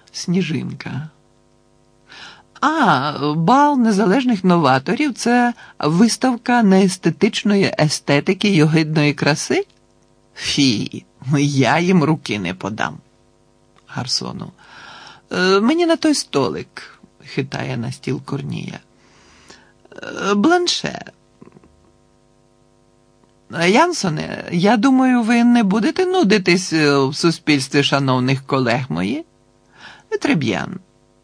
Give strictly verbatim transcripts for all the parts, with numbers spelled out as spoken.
Сніжинка. А, бал незалежних новаторів – це виставка неестетичної естетики й огидної краси? Фі, я їм руки не подам. Гарсону. «Е, мені на той столик, хитає на стіл Корнія. «Е, бланше. Янсоне, я думаю, ви не будете нудитись в суспільстві шановних колег мої? Треб'ян.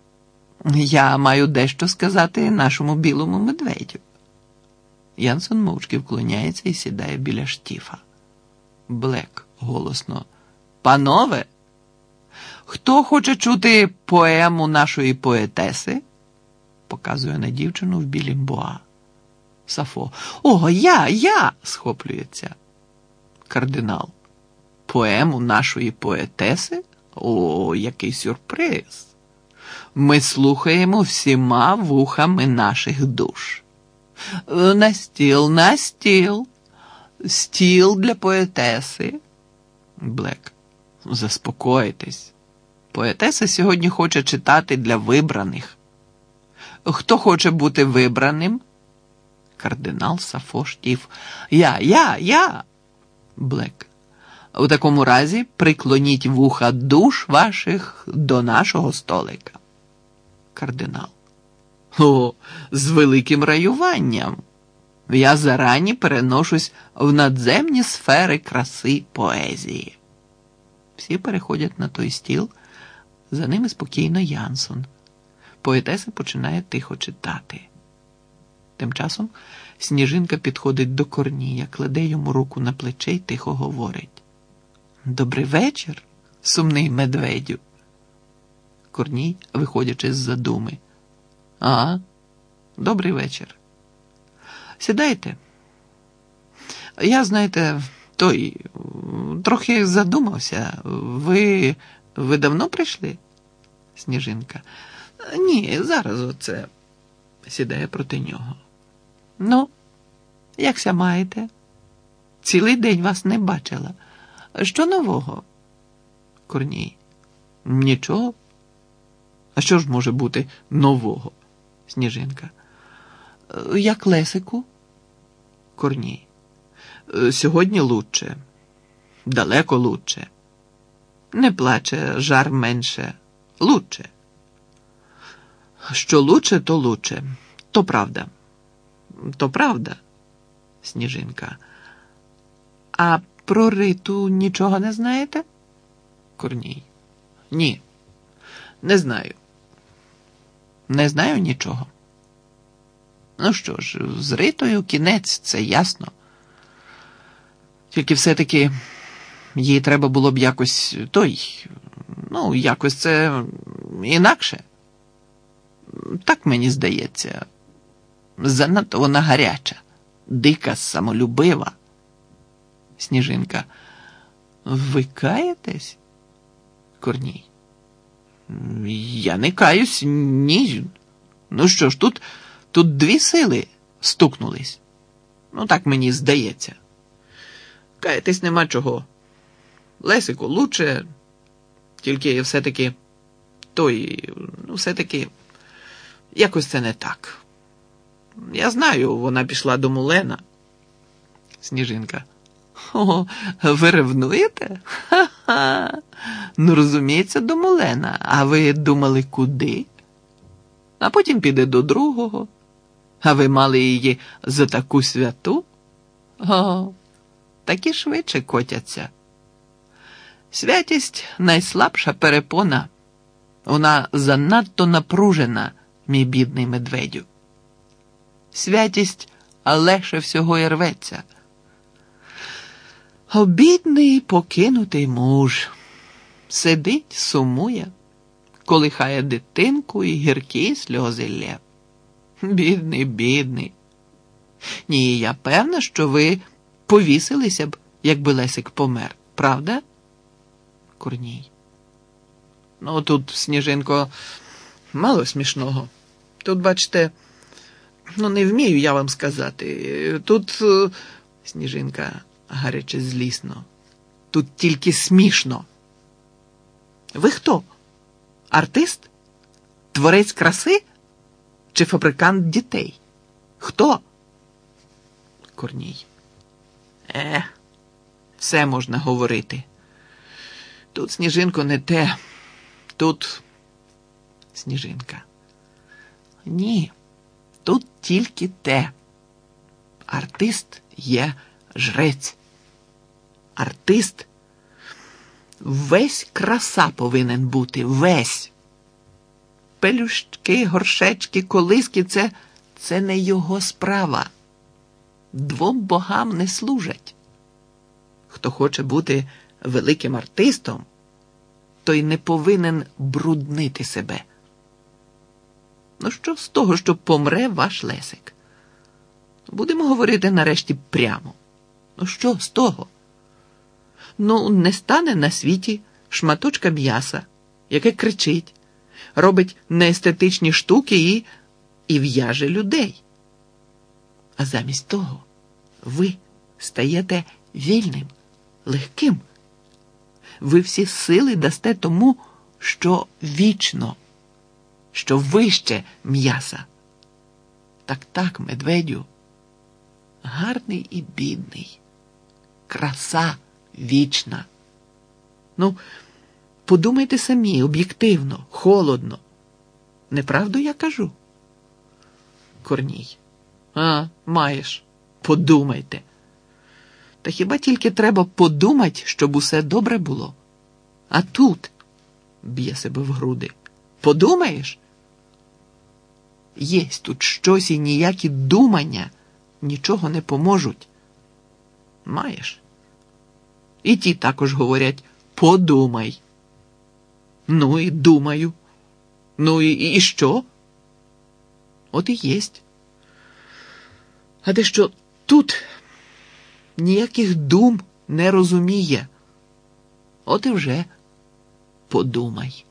Я маю дещо сказати нашому білому медведю. Янсон мовчки вклоняється і сідає біля штіфа. Блек голосно. Панове, хто хоче чути поему нашої поетеси? Показує на дівчину в білім боа. Сафо. О, я, я, схоплюється. Кардинал. Поему нашої поетеси? О, який сюрприз. Ми слухаємо всіма вухами наших душ. На стіл, на стіл. Стіл для поетеси. Блек. Заспокойтесь. Поетеса сьогодні хоче читати для вибраних. Хто хоче бути вибраним? Кардинал, Сафо, Штіф. Я, я, я. Блек. У такому разі приклоніть вуха душ ваших до нашого столика. Кардинал. О, з великим раюванням. Я зарані переношусь в надземні сфери краси поезії. Всі переходять на той стіл, за ними спокійно Янсон. Поетеса починає тихо читати. Тим часом Сніжинка підходить до Корнія, кладе йому руку на плече й тихо говорить. Добрий вечір, сумний медведю. Корній, виходячи з задуми. А, добрий вечір. Сідайте. Я, знаєте, той, трохи задумався. Ви, ви давно прийшли? Сніжинка. Ні, зараз оце. Сідає проти нього. Ну, якся маєте? Цілий день вас не бачила. Що нового? Корній. Нічого. А що ж може бути нового? Сніжинка. Як Лесику? Корній. Сьогодні лучше. Далеко лучше. Не плаче, жар менше. Лучше. Що лучше, то лучше. То правда. То правда. Сніжинка. А про Риту нічого не знаєте? Корній. Ні. Не знаю. Не знаю нічого. Ну що ж, з Ритою кінець, це ясно. Тільки все-таки їй треба було б якось той, ну, якось це інакше. Так мені здається. Занадто вона гаряча, дика, самолюбива. Сніжинка. Ви каєтесь? Корній. Я не каюсь, ні. Ну що ж, тут, тут дві сили стукнулись. Ну так мені здається. Каятись нема чого. Лесику лучше, тільки все-таки той, ну все-таки якось це не так. Я знаю, вона пішла до Мулена. Сніжинка. О, ви ревнуєте? Ха-ха. Ну, розуміється, до Мулена. А ви думали, куди? А потім піде до другого. А ви мали її за таку святу? О, такі швидше котяться. Святість – найслабша перепона. Вона занадто напружена, мій бідний медведю. Святість легше всього і рветься. О, бідний покинутий муж. Сидить, сумує, колихає дитинку і гіркі сльози лє. Бідний, бідний. Ні, я певна, що ви повісилися б, якби Лесик помер, правда? Корній. Ну, тут, Сніжинко, мало смішного. Тут, бачите, ну, не вмію я вам сказати. Тут, Сніжинка, гаряче злісно. Тут тільки смішно. Ви хто? Артист? Творець краси? Чи фабрикант дітей? Хто? Корній. Е, все можна говорити. Тут, Сніжинко, не те. Тут... Сніжинка. Ні, тут тільки те. Артист є жрець. Артист весь краса повинен бути, весь. Пелюшки, горшечки, колиски – це, це не його справа. Двом богам не служать. Хто хоче бути великим артистом, той не повинен бруднити себе. Ну що з того, що помре ваш Лесик? Будемо говорити нарешті прямо. Ну що з того? Ну, не стане на світі шматочка м'яса, яке кричить, робить неестетичні штуки і, і в'яже людей. А замість того ви стаєте вільним, легким. Ви всі сили дасте тому, що вічно, що вище м'яса. Так-так, медведю, гарний і бідний, краса вічна. Ну, подумайте самі, об'єктивно, холодно. Неправду я кажу? Корній. А, маєш. Подумайте. Та хіба тільки треба подумати, щоб усе добре було? А тут, б'є себе в груди, подумаєш? Єсть тут щось і ніякі думання нічого не поможуть. Маєш? І ті також говорять, подумай. Ну і думаю. Ну і, і що? От і єсть. А те, що тут ніяких дум не розуміє. От і вже подумай.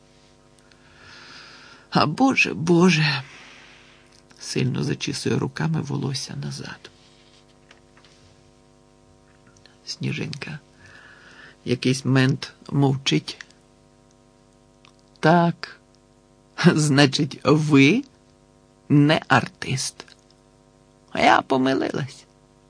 А Боже, Боже, сильно зачісує руками волосся назад. Сніжинка якийсь мент мовчить. Так, значить, ви не артист. А я помилилась.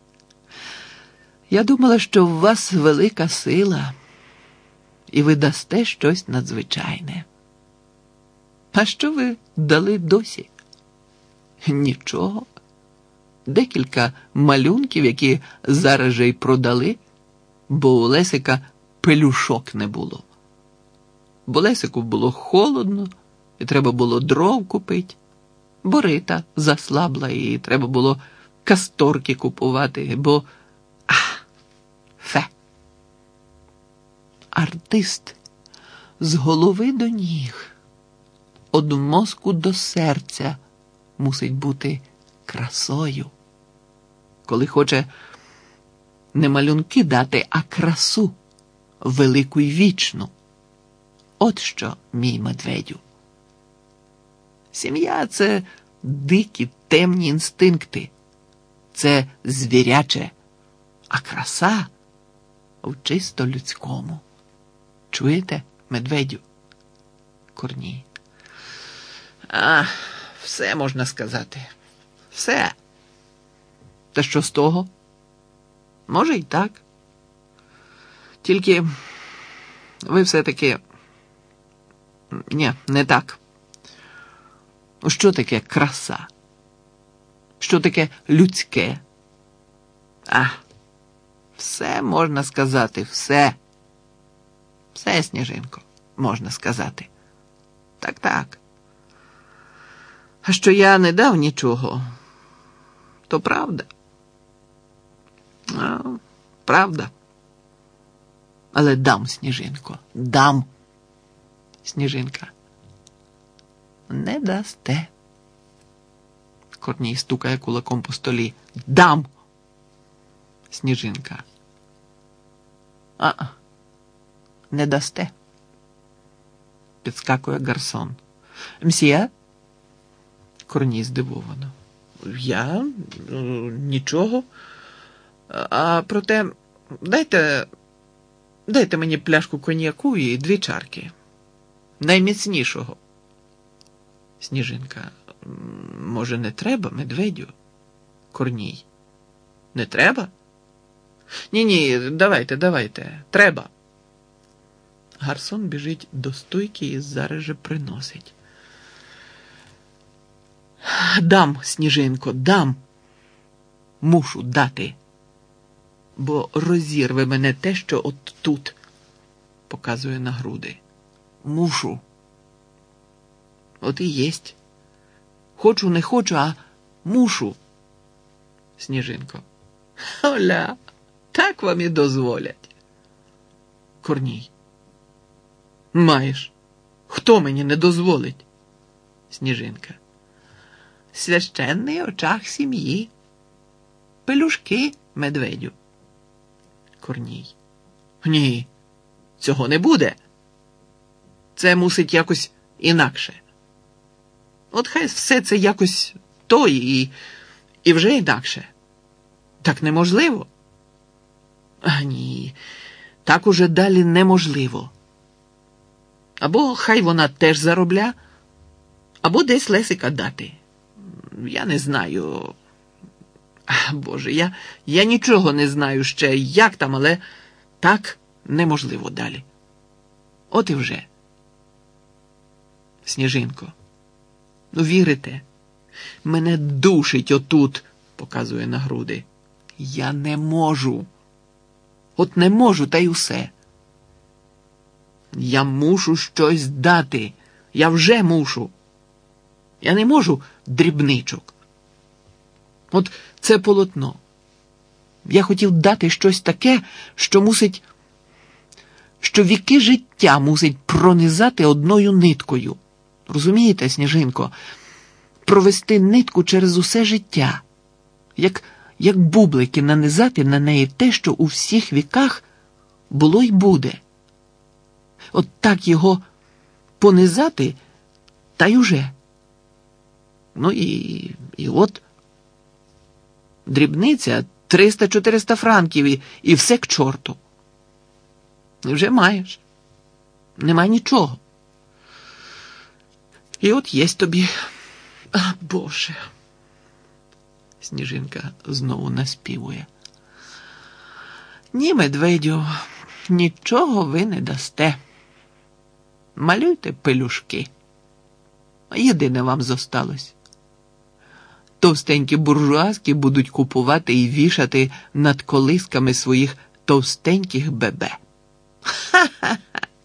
Я думала, що в вас велика сила, і ви дасте щось надзвичайне. А що ви дали досі? Нічого. Декілька малюнків, які зараз же й продали, бо у Лесика пелюшок не було. Бо Лесику було холодно, і треба було дров купити. Бо Рита заслабла, і треба було касторки купувати, бо... Ах, фе. Артист з голови до ніг, од мозку до серця мусить бути красою. Коли хоче не малюнки дати, а красу, велику й вічну. От що, мій медведю. Сім'я – це дикі, темні інстинкти. Це звіряче, а краса в чисто людському. Чуєте, медведю? Корній. А, все можна сказати. Все. Та що з того? Може й так. Тільки ви все-таки... Ні, не так. Що таке краса? Що таке людське? А, все можна сказати, все. Все, Сніжинко, можна сказати. Так-так. А що я не дав нічого, то правда. А, правда. Але дам, Сніжинко, дам. Сніжинка. Не дасте. Корній стукає кулаком по столі. Дам. Сніжинка. А, не дасте. Підскакує гарсон. Мсьє? Корній здивовано. Я? Нічого. А проте, дайте, дайте мені пляшку коньяку і дві чарки. найміцнішого. Сніжинка. Може, не треба, медведю? Корній. Не треба? Ні-ні, давайте, давайте. Треба. Гарсон біжить до стойки і зараз же приносить. Дам, Сніжинко, дам. Мушу дати. Бо розірве мене те, що от тут, показує на груди. Мушу. От і єсть. Хочу, не хочу, а мушу. Сніжинко. Оля, так вам і дозволять. Корній. Маєш. Хто мені не дозволить? Сніжинка. Священний очах сім'ї. Пелюшки, медведю. Корній. Ні, цього не буде. Це мусить якось інакше. От хай все це якось то і, і вже інакше. Так неможливо. А ні, так уже далі неможливо. Або хай вона теж заробля, або десь Лесика дати. Я не знаю. Боже, я, я нічого не знаю ще, як там, але так неможливо далі. От і вже. Сніжинко, ну вірите? Мене душить отут, показує на груди. Я не можу. От не можу, та й усе. Я мушу щось дати. Я вже мушу. Я не можу дрібничок. От це полотно. Я хотів дати щось таке, що мусить, що віки життя мусить пронизати одною ниткою. Розумієте, Сніжинко? Провести нитку через усе життя. Як, як бублики нанизати на неї те, що у всіх віках було й буде. От так його понизати, та й уже. Ну і, і от дрібниця триста-чотириста франків і, і все к чорту. І вже маєш. Нема нічого. І от єсть тобі. А, Боже. Сніжинка знову наспівує. Ні, медведю, нічого ви не дасте. Малюйте пелюшки. Єдине вам зосталось. Товстенькі буржуазки будуть купувати і вішати над колисками своїх товстеньких бебе. Ха-ха-ха!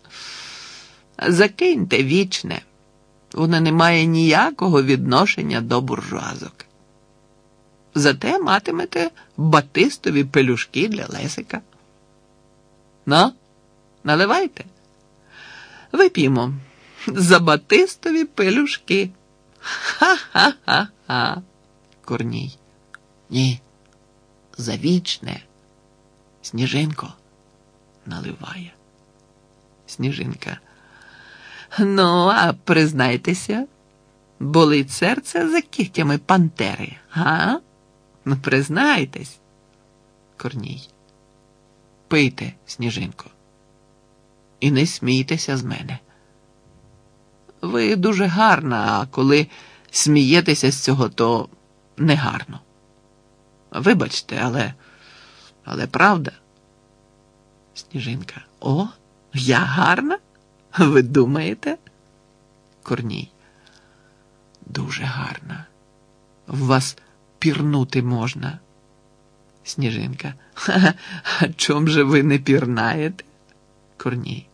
Закиньте вічне. Вона не має ніякого відношення до буржуазок. Зате матимете батистові пелюшки для Лесика. Ну, наливайте. Вип'ємо за батистові пелюшки. Ха-ха-ха-ха. Корній. Ні, за вічне. Сніжинко наливає. Сніжинка. Ну, а признайтеся, болить серце за кігтями пантери, га? Ну, признайтесь. Корній. Пийте, Сніжинко. І не смійтеся з мене. Ви дуже гарна, а коли смієтеся з цього, то негарно. Вибачте, але... але правда. Сніжинка. О, я гарна? Ви думаєте? Корній. Дуже гарна. В вас пірнути можна. Сніжинка. Ха-ха, а чом же ви не пірнаєте? Корній.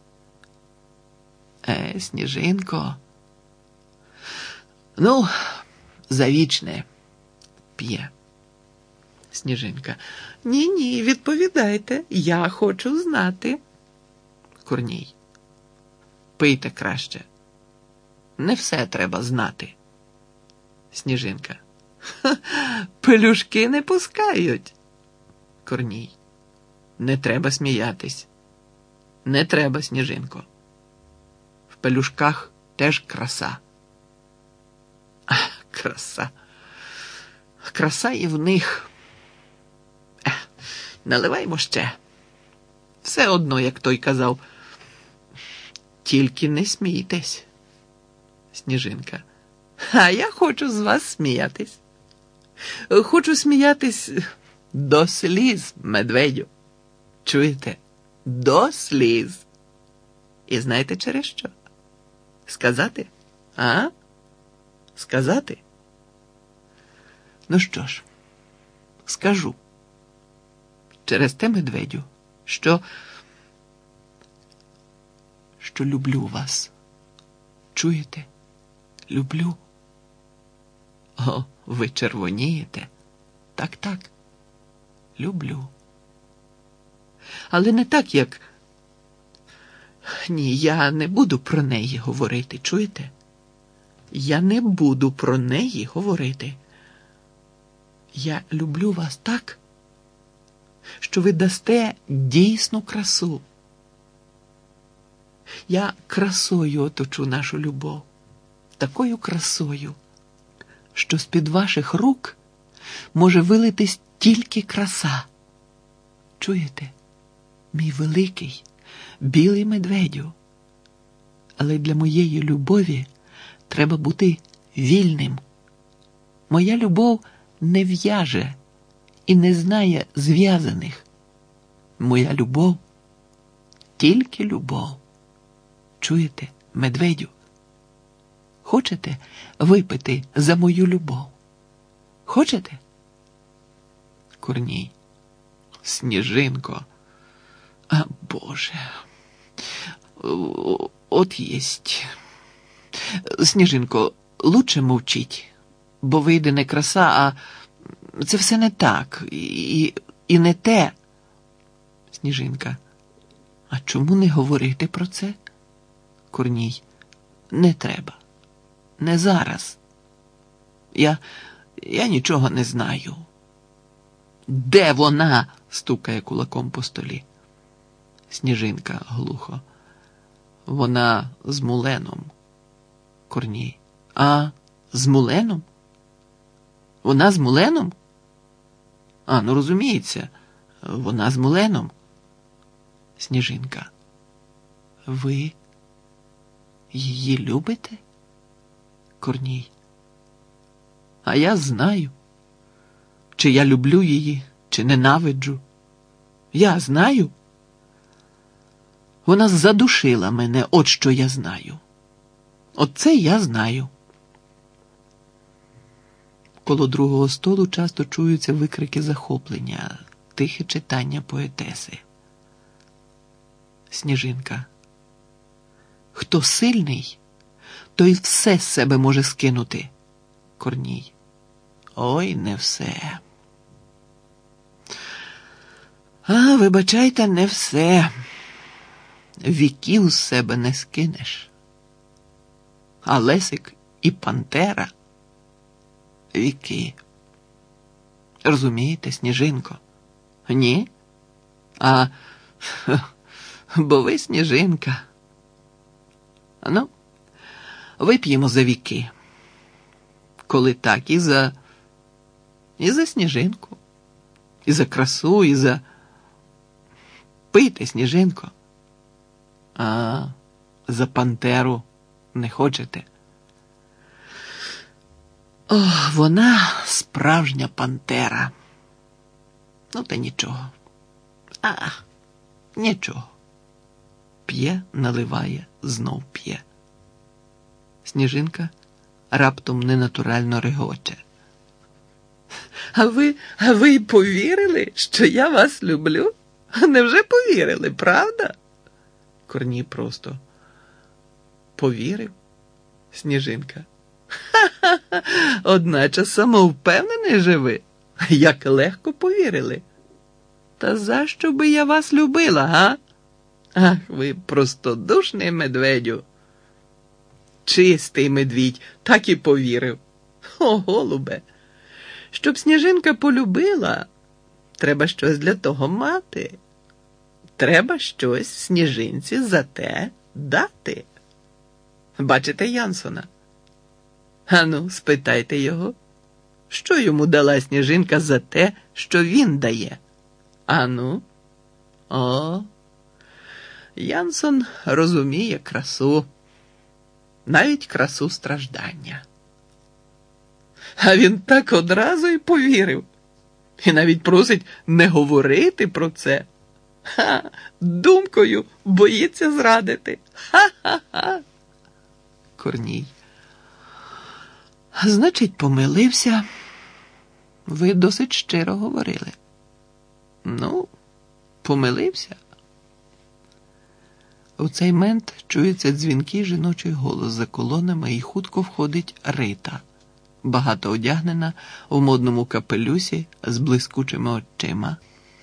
Е, Сніжинко. Ну, завічне. П'є. Сніжинка. Ні-ні, відповідайте. Я хочу знати. Корній. Пийте краще. Не все треба знати. Сніжинка. Ха, пелюшки не пускають. Корній. Не треба сміятись. Не треба, Сніжинко. В пелюшках теж краса. А, краса. Краса і в них. Ех, наливаймо ще. Все одно, як той казав, Тільки не смійтесь. Сніжинка. А я хочу з вас сміятись. Хочу сміятись до сліз, медведю. Чуєте? До сліз. І знаєте через що? Сказати? А? Сказати? Ну що ж, скажу. Через те, медведю, що... що люблю вас. Чуєте? Люблю. О, ви червонієте. Так-так. Люблю. Але не так, як... Ні, я не буду про неї говорити, чуєте? Я не буду про неї говорити. Я люблю вас так, що ви дасте дійсну красу. Я красою оточу нашу любов. Такою красою, що з-під ваших рук може вилитись тільки краса. Чуєте? Мій великий, білий медведю. Але для моєї любові треба бути вільним. Моя любов не в'яже і не знає зв'язаних. Моя любов – тільки любов. Чуєте, медведю? Хочете випити за мою любов? Хочете? Корній. Сніжинко. А, Боже. От єсть. Сніжинко, лучше мовчіть, бо вийде не краса, а це все не так. І, і не те. Сніжинка. А чому не говорити про це? Корній. Не треба. Не зараз. Я, я нічого не знаю. Де вона? Стукає кулаком по столі. Сніжинка глухо. Вона з Муленом. Корній. А, з Муленом? Вона з Муленом? А, ну розуміється. Вона з Муленом. Сніжинка. Ви її любите? Корній. А я знаю, чи я люблю її, чи ненавиджу. Я знаю. Вона задушила мене, от що я знаю. От це я знаю. Коло другого столу часто чуються викрики захоплення, тихе читання поетеси. Сніжинка. Хто сильний, той все з себе може скинути. Корній. Ой, не все. А, вибачайте, не все. Віків з себе не скинеш. А Лесик і Пантера – віки. Розумієте, Сніжинко? Ні? А, бо ви Сніжинка. Ну, вип'ємо за віки. Коли так, і за... і за Сніжинку. І за красу, і за... Пийте, Сніжинко. А, за Пантеру не хочете? О, вона справжня пантера. Ну, та нічого. А, нічого. П'є, наливає, знов п'є. Сніжинка раптом ненатурально регоче. А ви, а ви й повірили, що я вас люблю? Невже повірили, правда? Корній просто. Повірив? Сніжинка. Ха-ха-ха, одначе самовпевнений же ви. Як легко повірили. Та за що би я вас любила, га? Ах, ви простодушний медведю. Чистий медвідь, так і повірив. О, голубе, щоб Сніжинка полюбила, треба щось для того мати. Треба щось Сніжинці за те дати. Бачите Янсона? Ану, спитайте його, що йому дала Сніжинка за те, що він дає? Ану, о, Янсон розуміє красу, навіть красу страждання. А він так одразу й повірив. І навіть просить не говорити про це. Ха, думкою боїться зрадити. Ха-ха-ха. Корній. Значить, помилився. Ви досить щиро говорили. Ну, помилився. У цей мент чується дзвінкий жіночий голос за колонами і хутко входить Рита, багато одягнена у модному капелюсі з блискучими очима,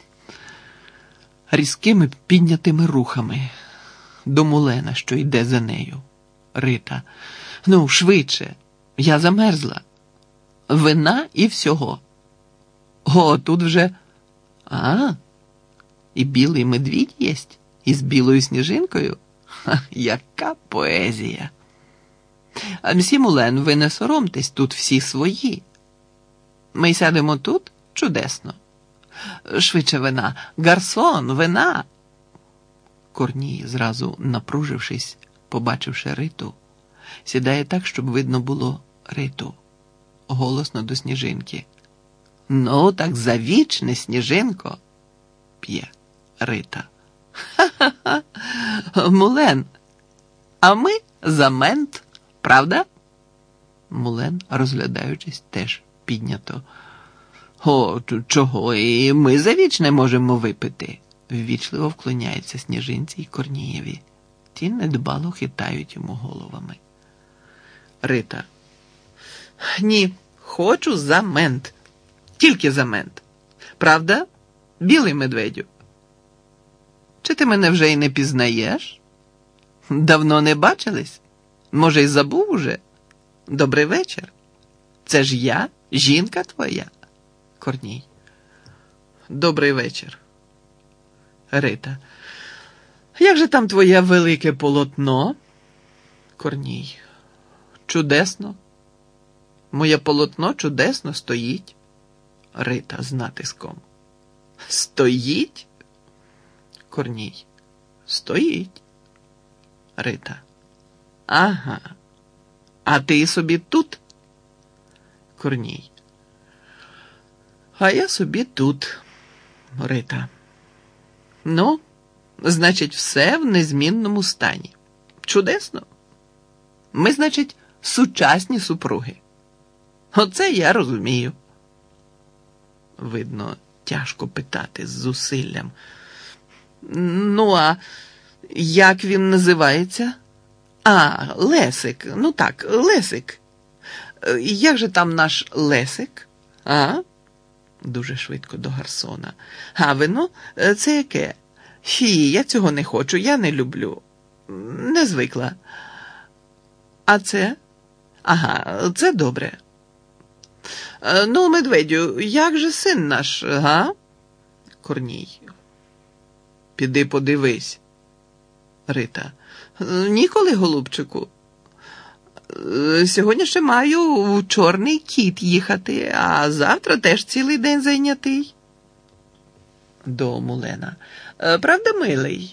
різкими піднятими рухами до Мулена, що йде за нею. Рита. Ну, швидше. Я замерзла. Вина і всього. О, тут вже... А, і білий медвідь єсть? Із білою сніжинкою? Ха, яка поезія! А мсі Мулен, ви не соромтесь, тут всі свої. Ми сядемо тут? Чудесно. Швидше вина. Гарсон, вина. Корній, зразу напружившись, побачивши Риту, сідає так, щоб видно було Риту. Голосно до Сніжинки. Ну, так завічне, Сніжинко. П'є Рита. Ха-ха-ха. Мулен, а ми за мент, правда? Мулен, розглядаючись, теж піднято. О, чого? І ми завічне можемо випити. Ввічливо вклоняється Сніжинці й Корнієві. Ті недбало хитають йому головами. Рита. Ні, хочу за мент. Тільки за мент. Правда, білий медведю? Чи ти мене вже й не пізнаєш? Давно не бачились? Може, й забув уже? Добрий вечір. Це ж я, жінка твоя. Корній. Добрий вечір. Рита. Як же там твоє велике полотно? Корній. Чудесно. Моє полотно чудесно стоїть. Рита з натиском. Стоїть? Корній. Стоїть. Рита. Ага. А ти собі тут? Корній. А я собі тут. Рита. Ну, значить, все в незмінному стані. Чудесно. Ми, значить, сучасні супруги. Оце я розумію. Видно, тяжко питати з зусиллям. Ну, а як він називається? А, Лесик. Ну так, Лесик. Як же там наш Лесик? А? Дуже швидко до Гарсона. А вино? Це яке? Фі, я цього не хочу, я не люблю. Не звикла. А це? Ага, це добре. Ну, медведю, як же син наш, га? Корній. Піди подивись. Рита. Ніколи, голубчику. Сьогодні ще маю в Чорний Кіт їхати, а завтра теж цілий день зайнятий. До Мулена. Правда, милий?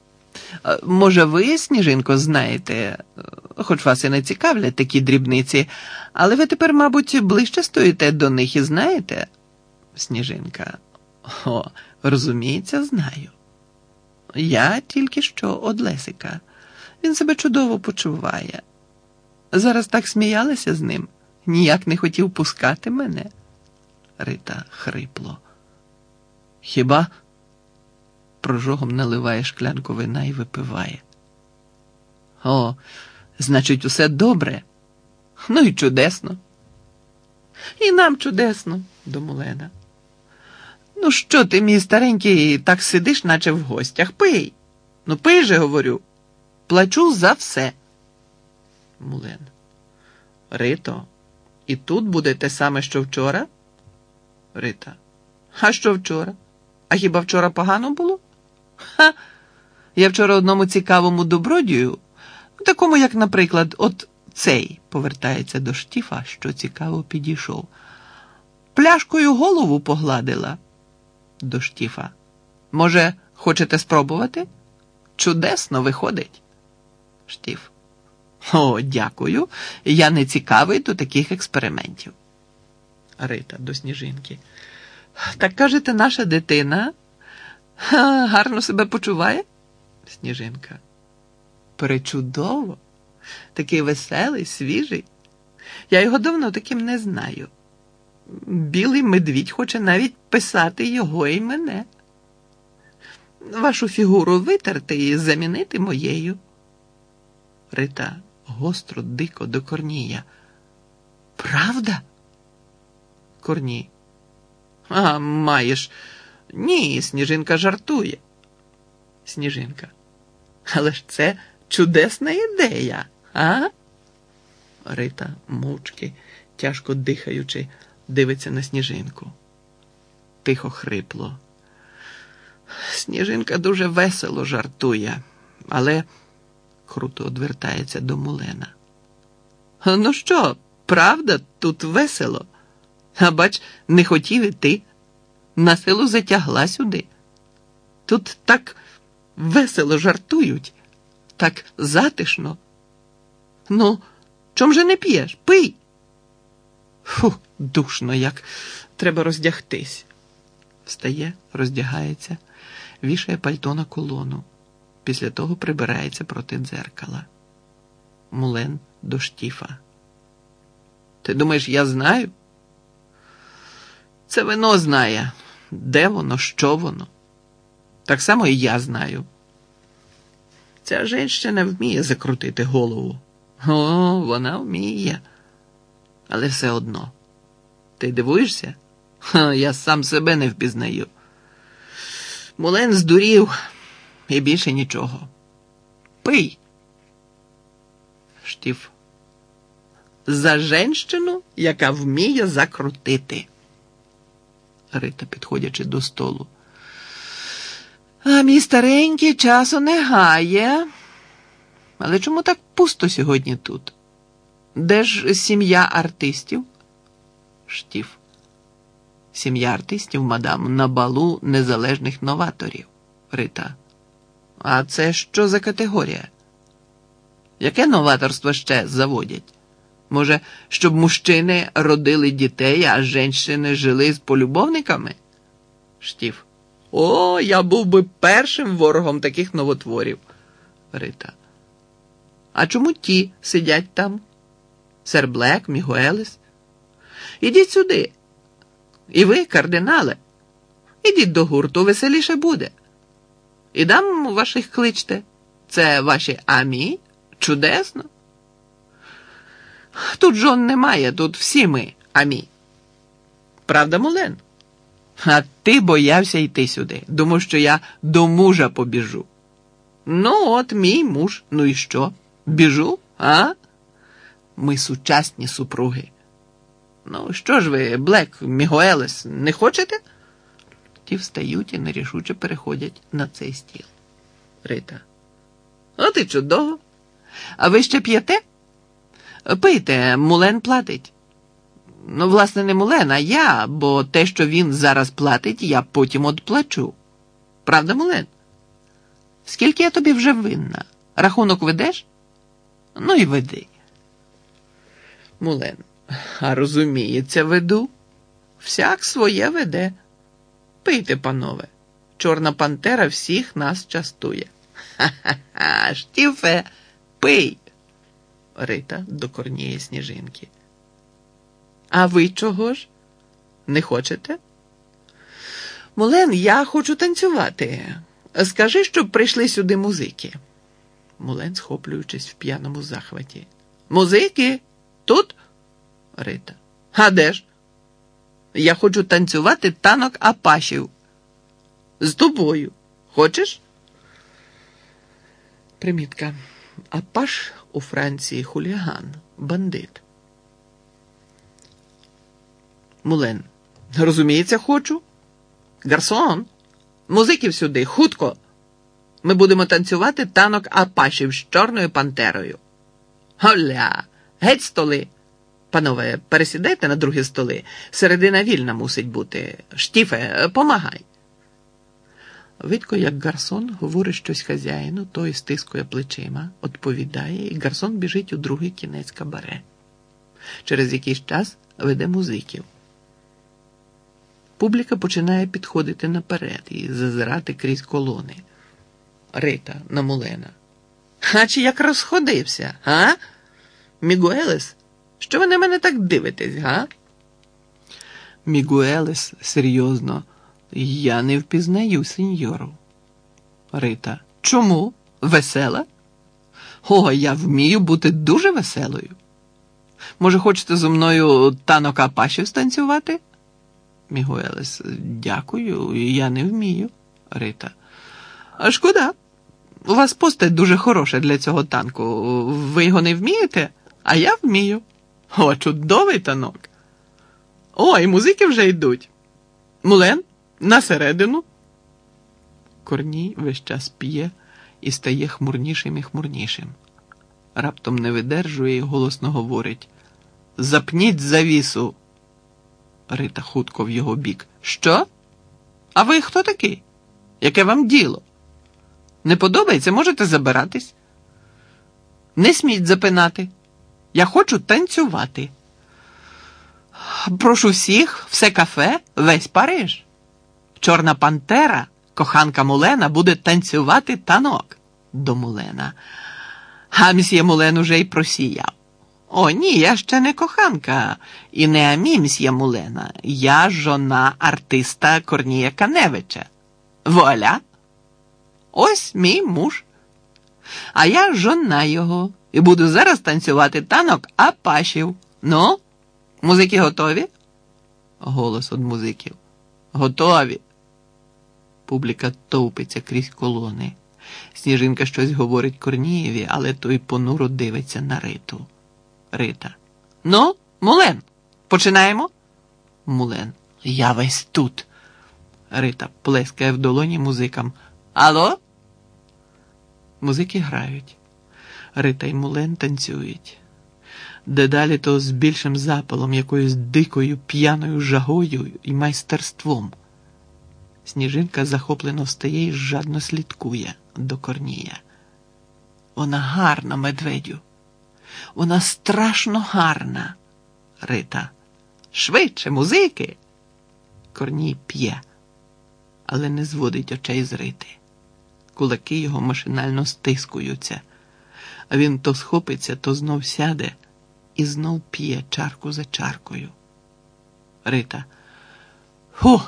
Може, ви, Сніжинко, знаєте, хоч вас і не цікавлять такі дрібниці, але ви тепер, мабуть, ближче стоїте до них і знаєте? Сніжинка. О, розуміється, знаю. Я тільки що од Лесика. Він себе чудово почуває. Зараз так сміялися з ним, ніяк не хотів пускати мене. Рита хрипло. Хіба? Прожогом наливає шклянку вина і випиває. О, значить, усе добре. Ну і чудесно. І нам чудесно, до Мулена. Ну що ти, мій старенький, так сидиш, наче в гостях? Пий. Ну пий же, говорю. Плачу за все. Мулен. Рито, і тут буде те саме, що вчора? Рита. А що вчора? А хіба вчора погано було? Ха! Я вчора одному цікавому добродію, такому, як, наприклад, от цей, повертається до Штіфа, що цікаво підійшов. Пляшкою голову погладила. До Штіфа. Може, хочете спробувати? чудесно виходить. Штіф. О, дякую, я не цікавий до таких експериментів. Рита до Сніжинки. Так кажете, наша дитина гарно себе почуває? Сніжинка. Пречудово. Такий веселий, свіжий. Я його давно таким не знаю. Білий медвідь хоче навіть писати його і мене. Вашу фігуру витерти і замінити моєю. Рита гостро, дико до Корнія. Правда? Корній. А, маєш. Ні, Сніжинка жартує. Сніжинка. Але ж це чудесна ідея, а? Рита мовчки, тяжко дихаючи, дивиться на Сніжинку. Тихо хрипло. Сніжинка дуже весело жартує, але круто одвертається до Мулена. Ну що, правда, тут весело? А бач, не хотів іти. На силу затягла сюди. Тут так весело жартують, так затишно. Ну, чом же не п'єш? Пий. Фу, душно як. Треба роздягтись. Встає, роздягається, вішає пальто на колону. Після того прибирається проти дзеркала. Мулен до Штіфа. Ти думаєш, я знаю? Це вино знає. Де воно, що воно. Так само і я знаю. Ця жінка вміє закрутити голову. О, вона вміє. Але все одно. Ти дивуєшся? Ха, я сам себе не впізнаю. Мулен здурів. І більше нічого. Пий. Штіф. За жінку, яка вміє закрутити. Рита, підходячи до столу. А мій старенький часу не гає. Але чому так пусто сьогодні тут? Де ж сім'я артистів? Штіф. Сім'я артистів, мадам, на балу незалежних новаторів. Рита. А це що за категорія? Яке новаторство ще заводять? Може, щоб мужчини родили дітей, а жінки жили з полюбовниками? Штіф. О, я був би першим ворогом таких новотворів. Рита. А чому ті сидять там? Сер Блек, Мігуелес? Ідіть сюди. І ви, кардинале. Ідіть до гурту, веселіше буде. І дам ваших кличте. Це ваші амі? Чудесно. Тут жон немає, тут всі ми амі. Правда, Мулен? А ти боявся йти сюди. Думав, що я до мужа побіжу. Ну, от мій муж. Ну і що? Біжу, а? Ми сучасні супруги. Ну, що ж ви, Блек, Мігуелес, не хочете? Ті встають і нерішуче переходять на цей стіл. Рита. От і чудово. А ви ще п'єте? Пийте, Мулен платить. Ну, власне, не Мулен, а я, бо те, що він зараз платить, я потім одплачу. Правда, Мулен? Скільки я тобі вже винна? Рахунок ведеш? Ну і веди. Мулен. А розуміється, веду. Всяк своє веде. Пийте, панове. Чорна пантера всіх нас частує. Ха-ха-ха, Штіфе, пий. Рита до Корнія Сніжинки. А ви чого ж? Не хочете? Мулен, я хочу танцювати. Скажи, щоб прийшли сюди музики. Мулен, схоплюючись в п'яному захваті. Музики? Тут? Рита. А де ж? Я хочу танцювати танок Апашів. З тобою. Хочеш? Примітка. Апаш у Франції хуліган, бандит. Мулен. Розуміється, хочу. Гарсон, музиків сюди, хутко. Ми будемо танцювати танок Апашів з чорною пантерою. Голя, геть столи. Панове, пересідайте на другі столи. Середина вільна мусить бути. Штіфе, помагай. Видко, як гарсон говорить щось хазяїну, той стискує плечима, відповідає, і гарсон біжить у другий кінець кабаре. Через якийсь час веде музиків. Публіка починає підходити наперед і зазирати крізь колони. Рита на Мулена. А чи як розходився, га? Мігуелес, що ви на мене так дивитесь, га? Мігуелес серйозно. Я не впізнаю сеньору. Рита. Чому? Весела? О, я вмію бути дуже веселою. Може, хочете зі мною танок Апашів станцювати? Мігуелес. Дякую, я не вмію. Рита. А шкода. У вас постать дуже хороша для цього танку. Ви його не вмієте? А я вмію. О, чудовий танок. О, і музики вже йдуть. Мулен, на середину. Корній весь час п'є і стає хмурнішим і хмурнішим. Раптом не видержує і голосно говорить. Запніть завісу. Рита хутко в його бік. Що? А ви хто такий? Яке вам діло? Не подобається, можете забиратись. Не сміть запинати. Я хочу танцювати. Прошу всіх, все кафе, весь Париж. Чорна пантера, коханка Мулена, буде танцювати танок. До Мулена. А мсьє Мулен уже й просіяв. О, ні, я ще не коханка. І не амі мсьє Мулена. Я жона артиста Корнія Каневича. Вуаля. Ось мій муж. А я жона його. І буду зараз танцювати танок Апашів. Ну, музики готові? Голос від музиків. Готові. Публіка товпиться крізь колони. Сніжинка щось говорить Корнієві, але той понуро дивиться на Риту. Рита. Ну, Мулен, починаємо? Мулен. Я весь тут. Рита плескає в долоні музикам. Алло? Музики грають. Рита й Мулен танцюють. Дедалі то з більшим запалом, якоюсь дикою, п'яною жагою і майстерством. Сніжинка захоплено встає і жадно слідкує до Корнія. Вона гарна, медведю. Вона страшно гарна. Рита. Швидше, музики. Корній п'є, але не зводить очей з Рити. Кулаки його машинально стискуються. А він то схопиться, то знов сяде і знов п'є чарку за чаркою. Рита. Фу!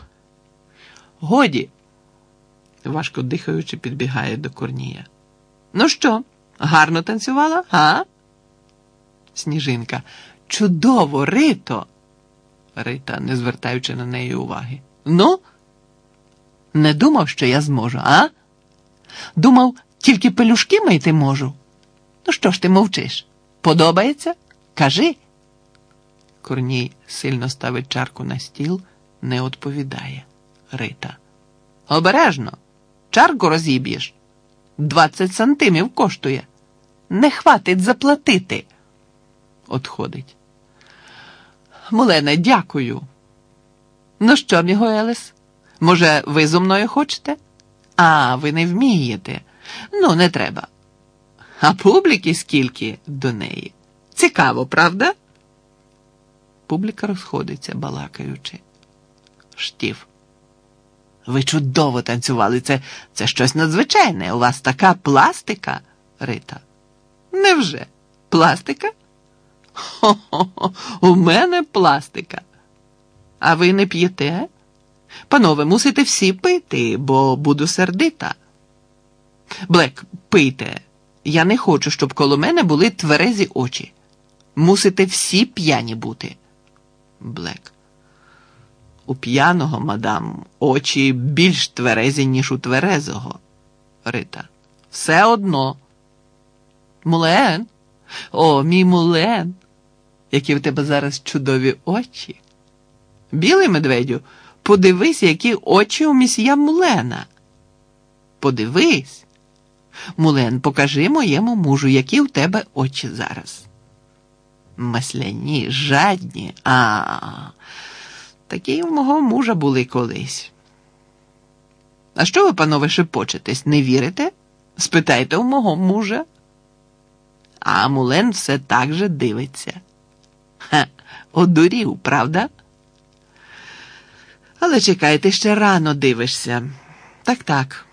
Годі! Важко дихаючи, підбігає до Корнія. Ну що, гарно танцювала, га? Сніжинка. Чудово, Рито! Рита, не звертаючи на неї уваги. Ну? Не думав, що я зможу, а? Думав, тільки пелюшки мити можу? Ну що ж ти мовчиш? Подобається? Кажи. Корній сильно ставить чарку на стіл, не відповідає. Рита. Обережно. Чарку розіб'єш. Двадцять сантимів коштує. Не хватить заплатити. Отходить. Мулене, дякую. Ну що, Мігуелес, може, ви зо мною хочете? А, ви не вмієте. Ну, не треба. А публіки скільки до неї? Цікаво, правда? Публіка розходиться, балакаючи. Штів. Ви чудово танцювали. Це, це щось надзвичайне. У вас така пластика. Рита. Невже? Пластика? Хо-хо-хо, у мене пластика. А ви не п'єте? Панове, мусите всі пити, бо буду сердита. Блек, пийте. Я не хочу, щоб коло мене були тверезі очі. Мусите всі п'яні бути. Блек. У п'яного, мадам, очі більш тверезі, ніж у тверезого. Рита. Все одно. Мулен. О, мій Мулен. Які в тебе зараз чудові очі. Білий медведю, подивись, які очі у місья Мулена. Подивись. Мулен, покажи моєму мужу, які в тебе очі зараз. Масляні, жадні. А, такі у мого мужа були колись. А що ви, панове, шепочетесь, не вірите? Спитайте у мого мужа. А Мулен все так же дивиться. Ха, одурів, правда? Але чекай, ти ще рано дивишся. Так-так.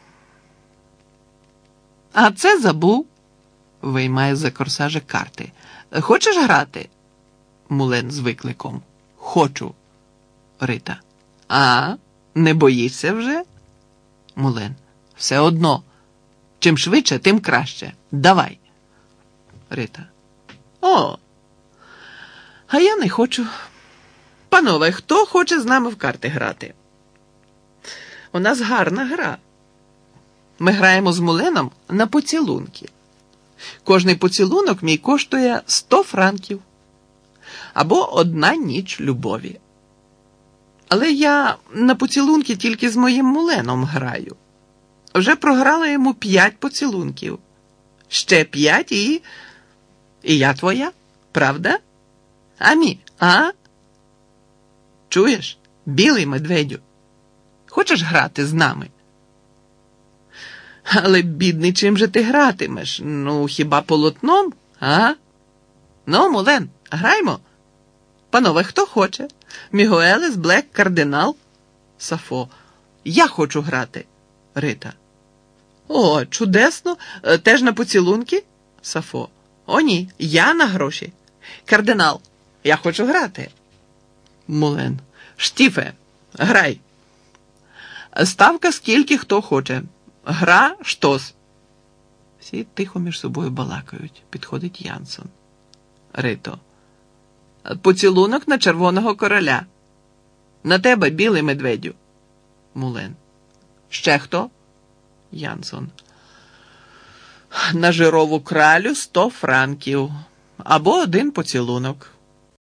А це забув. Виймає з-за корсажа карти. Хочеш грати? Мулен з викликом. Хочу. Рита. А, не боїшся вже? Мулен. Все одно. Чим швидше, тим краще. Давай. Рита. О, а я не хочу. Панове, хто хоче з нами в карти грати? У нас гарна гра. Ми граємо з Муленом на поцілунки. Кожний поцілунок мій коштує сто франків. Або одна ніч любові. Але я на поцілунки тільки з моїм Муленом граю. Вже програла йому п'ять поцілунків. Ще п'ять і... І я твоя, правда? Амі, а? Чуєш, білий медведю? Хочеш грати з нами? Але, бідний, чим же ти гратимеш? Ну, хіба полотном, а? Ну, Мулен, граймо. Панове, хто хоче? Мігуелес, Блек, кардинал? Сафо. Я хочу грати. Рита. О, чудесно. Теж на поцілунки? Сафо. О, ні, я на гроші. Кардинал, я хочу грати. Мулен. Штіфе, грай. Ставка скільки хто хоче. Гра штос. Всі тихо між собою балакають. Підходить Янсон. Рито. Поцілунок на червоного короля. На тебе, білий медведю. Мулен. Ще хто? Янсон. На жирову кралю сто франків. Або один поцілунок.